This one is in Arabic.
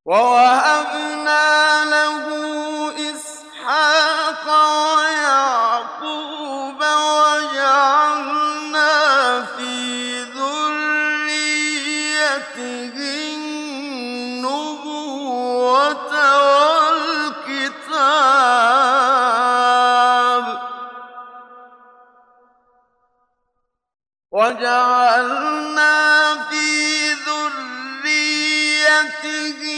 وَوَهَبْنَا لَهُ إِسْحَاقَ وَيَعْقُوبَ وَجَعَلْنَا فِي ذُرِّيَّتِهِ النُّبُوَّةَ وَالْكِتَابَ وَجَعَلْنَا فِي ذُرِّيَّتِهِ